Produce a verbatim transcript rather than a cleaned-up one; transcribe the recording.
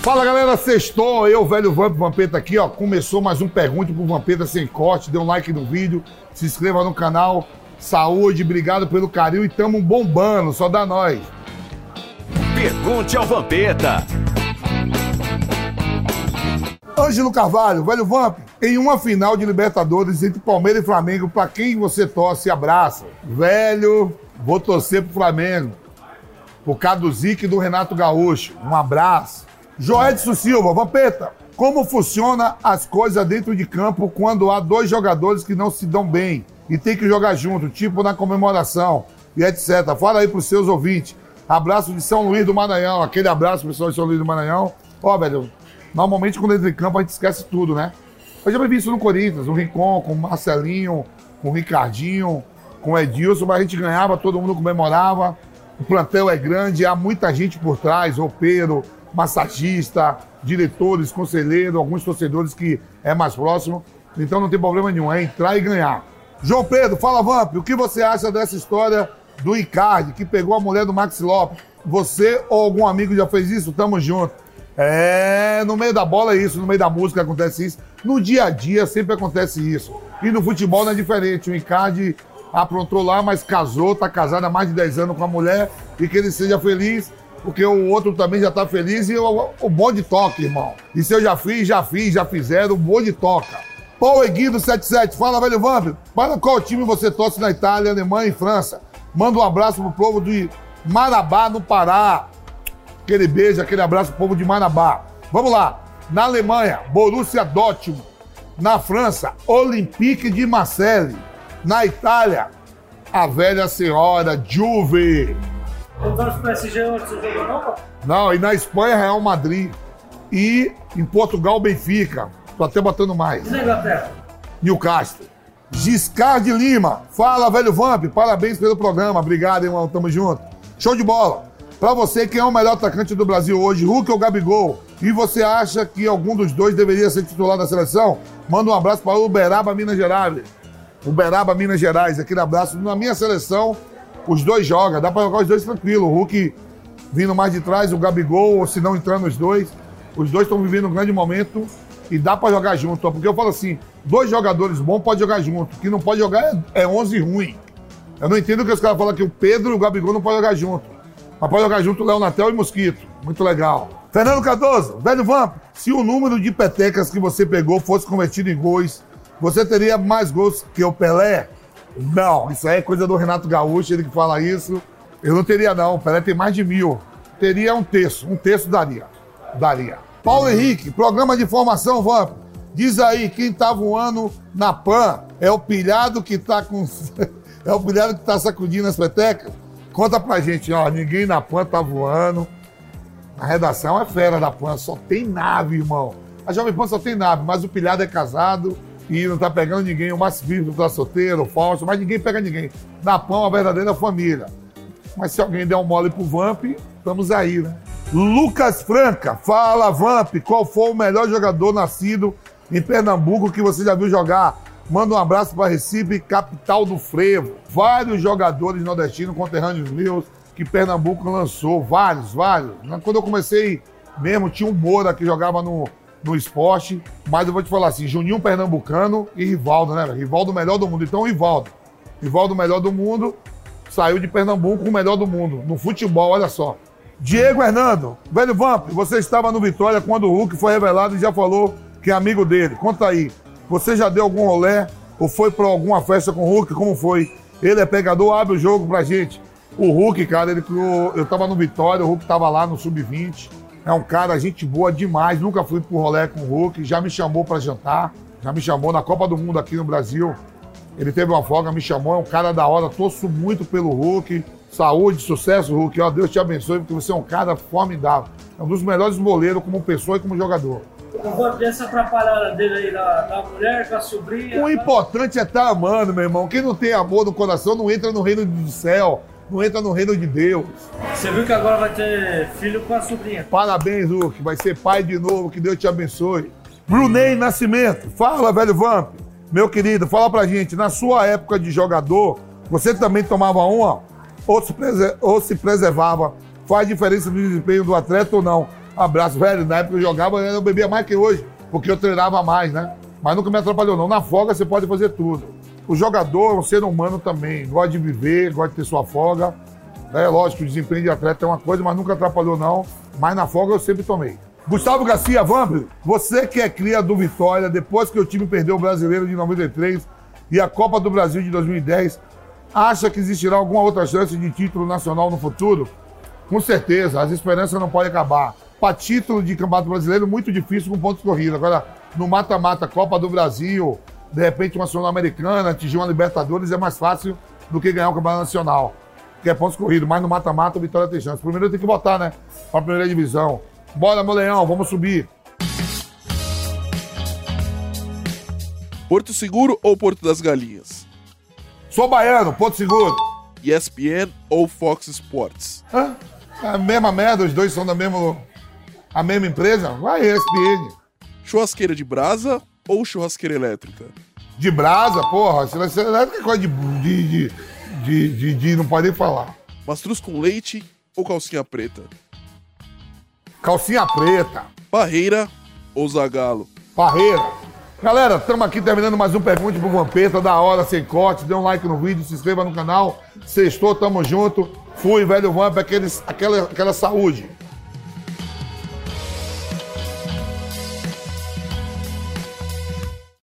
Fala galera, sextou, eu, velho Vamp, Vampeta aqui, ó. Começou mais um Pergunte pro Vampeta Sem Corte. Dê um like no vídeo, se inscreva no canal. Saúde, obrigado pelo carinho e tamo bombando, só dá nós. Pergunte ao Vampeta. Ângelo Carvalho, velho Vamp, em uma final de Libertadores entre Palmeiras e Flamengo, pra quem você torce e abraça? Velho, vou torcer pro Flamengo. Por causa do Zico e do Renato Gaúcho. Um abraço. Joedson Silva, Vampeta, como funciona as coisas dentro de campo quando há dois jogadores que não se dão bem e tem que jogar junto, tipo na comemoração e etcétera. Fala aí pros seus ouvintes. Abraço de São Luís do Maranhão, aquele abraço pessoal de São Luís do Maranhão. Ó, velho, normalmente quando entra em campo a gente esquece tudo, né? Eu já vi isso no Corinthians, no Rincon, com o Marcelinho, com o Ricardinho, com o Edilson, mas a gente ganhava, todo mundo comemorava. O plantel é grande, há muita gente por trás, roupeiro, massagista, diretores, conselheiro, alguns torcedores que é mais próximo. Então não tem problema nenhum, é entrar e ganhar. João Pedro, fala Vamp, o que você acha dessa história do Icardi, que pegou a mulher do Maxi Lopes? Você ou algum amigo já fez isso? Tamo junto. É, no meio da bola é isso, no meio da música acontece isso. No dia a dia sempre acontece isso. E no futebol não é diferente. O Icardi aprontou lá, mas casou, tá casado há mais de dez anos com a mulher e que ele seja feliz. Porque o outro também já tá feliz e o, o bonde toca, irmão. E se eu já fiz, já fiz, já fizeram, o bonde toca. Paulo Eguido setenta e sete, fala, velho Vamp. Para qual time você torce na Itália, Alemanha e França? Manda um abraço pro povo de Marabá, no Pará. Aquele beijo, aquele abraço pro povo de Marabá. Vamos lá. Na Alemanha, Borussia Dortmund. Na França, Olympique de Marseille. Na Itália, a velha senhora Juve. Eu torço pro P S G onde você jogou, não, pô? Não, e na Espanha, Real Madrid. E em Portugal, Benfica. Tô até botando mais. E na Inglaterra? Newcastle. Giscard de Lima. Fala, velho Vamp. Parabéns pelo programa. Obrigado, irmão. Tamo junto. Show de bola. Pra você, quem é o melhor atacante do Brasil hoje, Hulk ou Gabigol? E você acha que algum dos dois deveria ser titular da seleção? Manda um abraço para o Uberaba, Minas Gerais. Uberaba, Minas Gerais. Aquele abraço. Na minha seleção, os dois jogam. Dá pra jogar os dois tranquilo. O Hulk vindo mais de trás, o Gabigol, ou se não entrando os dois. Os dois estão vivendo um grande momento e dá pra jogar junto. Porque eu falo assim, dois jogadores bons podem jogar junto. O que não pode jogar é, é onze ruim. Eu não entendo que os caras falam que o Pedro e o Gabigol não podem jogar junto. Mas pode jogar junto o Léo Natel e Mosquito. Muito legal. Fernando Cardoso, velho Vamp, se o número de petecas que você pegou fosse convertido em gols, você teria mais gols que o Pelé? Não, isso aí é coisa do Renato Gaúcho, ele que fala isso. Eu não teria não, o Pelé tem mais de mil. Teria um terço, um terço daria. Daria. Paulo Henrique, programa de formação, Vamp. Diz aí, quem tá voando na Pan é o pilhado que tá com... é o pilhado que tá sacudindo as petecas? Conta pra gente, ó, ninguém na Pan tá voando. A redação é fera da Pan, só tem nave, irmão. A Jovem Pan só tem nave, mas o pilhado é casado e não tá pegando ninguém. O Márcio Vivo tá solteiro, o Fausto, mas ninguém pega ninguém. Na Pan, uma verdadeira família. Mas se alguém der um mole pro Vamp, estamos aí, né? Lucas Franca, fala Vamp, qual foi o melhor jogador nascido em Pernambuco que você já viu jogar? Manda um abraço para Recife, capital do frevo. Vários jogadores nordestinos, conterrâneos meus, que Pernambuco lançou. Vários, vários. Quando eu comecei mesmo, tinha um Moura que jogava no, no esporte. Mas eu vou te falar assim, Juninho Pernambucano e Rivaldo, né? Rivaldo melhor do mundo. Então, Rivaldo. Rivaldo melhor do mundo, saiu de Pernambuco o melhor do mundo. No futebol, olha só. Diego Hernando, velho Vamp, você estava no Vitória quando o Hulk foi revelado e já falou que é amigo dele. Conta aí. Você já deu algum rolê ou foi pra alguma festa com o Hulk? Como foi? Ele é pegador, abre o jogo pra gente. O Hulk, cara, ele criou... Eu tava no Vitória, o Hulk tava lá no sub vinte. É um cara, gente boa demais. Nunca fui pro rolê com o Hulk. Já me chamou pra jantar. Já me chamou na Copa do Mundo aqui no Brasil. Ele teve uma folga, me chamou. É um cara da hora. Torço muito pelo Hulk. Saúde, sucesso, Hulk. Ó, Deus te abençoe, porque você é um cara formidável. É um dos melhores goleiros como pessoa e como jogador. Eu vou ter essa atrapalhada dele aí da, da mulher, com a sobrinha. O importante é estar amando, meu irmão. Quem não tem amor no coração não entra no reino do céu, não entra no reino de Deus. Você viu que agora vai ter filho com a sobrinha. Parabéns, Hulk. Vai ser pai de novo, que Deus te abençoe. Brunei Nascimento. Fala, velho Vamp. Meu querido, fala pra gente, na sua época de jogador, você também tomava uma ou se, preser- ou se preservava? Faz diferença no desempenho do atleta ou não? Abraço, velho. Na época que eu jogava, eu bebia mais que hoje, porque eu treinava mais, né? Mas nunca me atrapalhou, não. Na folga você pode fazer tudo. O jogador é um ser humano também. Gosta de viver, gosta de ter sua folga. É lógico, o desempenho de atleta é uma coisa, mas nunca atrapalhou, não. Mas na folga eu sempre tomei. Gustavo Garcia, Vamp, você que é cria do Vitória, depois que o time perdeu o Brasileiro de noventa e três e a Copa do Brasil de dois mil e dez, acha que existirá alguma outra chance de título nacional no futuro? Com certeza, as esperanças não podem acabar. Para título de Campeonato Brasileiro, muito difícil com pontos corridos. Agora, no mata-mata, Copa do Brasil, de repente uma Sul-Americana, atingir uma Libertadores é mais fácil do que ganhar um Campeonato Nacional, que é pontos corridos. Mas no mata-mata, o Vitória tem chance. Primeiro tem que botar, né? Para a primeira divisão. Bora, meu leão, vamos subir. Porto Seguro ou Porto das Galinhas? Sou baiano, Porto Seguro. E S P N ou Fox Sports? Hã? A mesma merda, os dois são da mesma, a mesma empresa? Vai, E S P N. Churrasqueira de brasa ou churrasqueira elétrica? De brasa, porra. Se elétrica é coisa de, de, de, de, de, de... Não pode nem falar. Mastruz com leite ou calcinha preta? Calcinha preta. Barreira ou Zagalo? Barreira. Galera, estamos aqui terminando mais um Pergunte pro Vampeta, da hora, sem corte. Dê um like no vídeo, se inscreva no canal. Sextou, tamo junto. Fui, velho Vamp, aqueles, aquela, aquela saúde.